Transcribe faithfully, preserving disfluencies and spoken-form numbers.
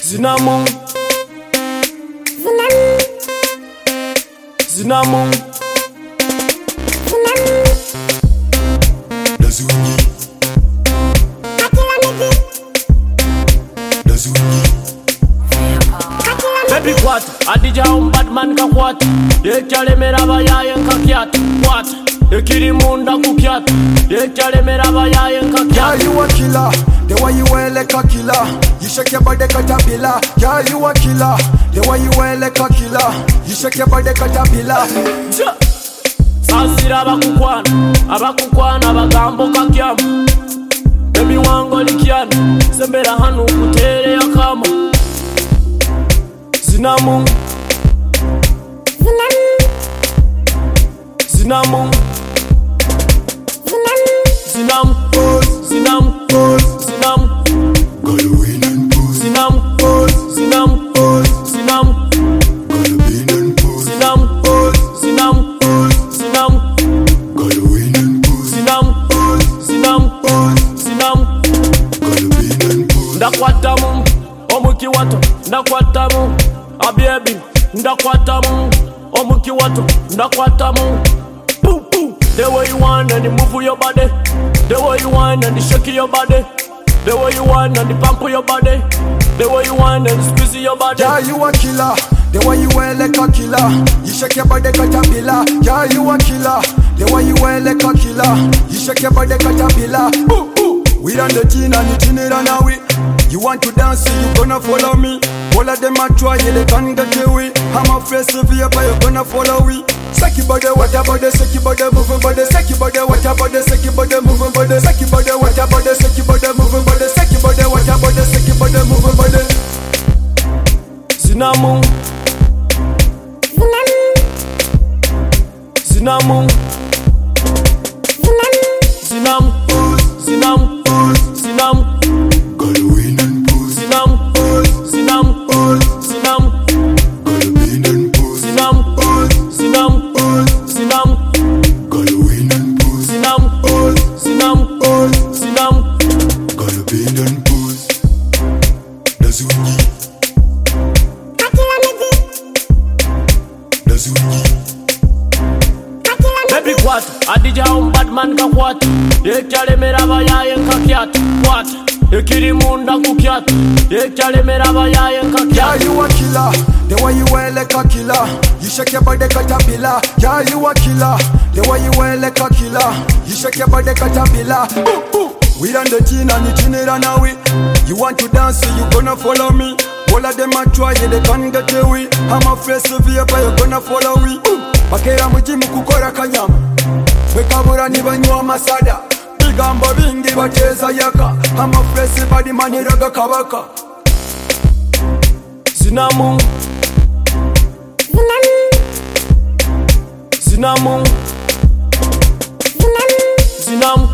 Zinamon Zinamon Dazunyi Dazunyi Baby kwat Adija um Batman ka kwat Yekyale meraba yaye nkakyat kwat Ekiri munda kukyat Yekyale meraba yaye nkakyat. Yeah, you a killer. The way you wear like a killer. You shake your body caterpillar. Yeah, you a killer. The way you wear like a killer. You shake your body caterpillar. Sasira abakukwana abakukwana abagambo kakyamu. Baby wango likyana sembera hano kutere yakama. Zinamon Zinamon Zinam Zinam Zinam Gotta win and push. Zinam Zinam Zinam Gotta win and push. Zinam Zinam Zinam Gotta win and push. Zinam Zinam Zinam Gotta win and push. Ndakwatamu omuki wato ndakwatamu abebi ndakwatamu omuki wato ndakwatamu. Poo poo. The way you want and you move your body, the way you want and you shake your body, the way you want and you pump your body, the way you want and you squeeze your body. Yeah, you a killer. The way you wear like a killer. You shake your body caterpillar. Yeah, you a killer. The way you wear like a killer. You shake your body caterpillar. Ooh, ooh. We on the teen and you teen it on our way. You want to dance, you gonna follow me. All of them a try, yeah, they can't get away. I'm a face severe, but you gonna follow me. Seki body, what about the seki body, moving body, seki body, what about the seki body, moving body, seki body, what about the seki body, moving body, seki body, what about the seki body, moving body. Zinamon Zinamon Zinam Zinam Zinam Gotta win and push. Zinam Zinam Zinam Gotta win and push. Zinam Zinam Zinam Gotta win and push. Zinam Zinam Zinam Gotta win and push. Dazunyi Dazunyi Baby kwat Adija um Batman ka kwat Yekyale meraba yaye nkakyat kwat Ekiri munda kukyat Yekyale meraba yaye Yeah, nkakyat. you a killer. The way you wear like a killer. You shake your body caterpillar. Yeah, you a killer. The way you wear like a killer. You shake your body caterpillar. Ooh, ooh. We on the teen and you teen it on our way. You want to dance, so you gonna follow me. All of them a try, yeah, they can't get away. I'm a face severe, but you gonna follow me. Ooh. Bakera mujimu kukora kanyama. Wekabura nibanywa masada. Bigambo bingi bateza yaka. I'm a face body maniraga kabaka. Zinamon Zinamon Zinam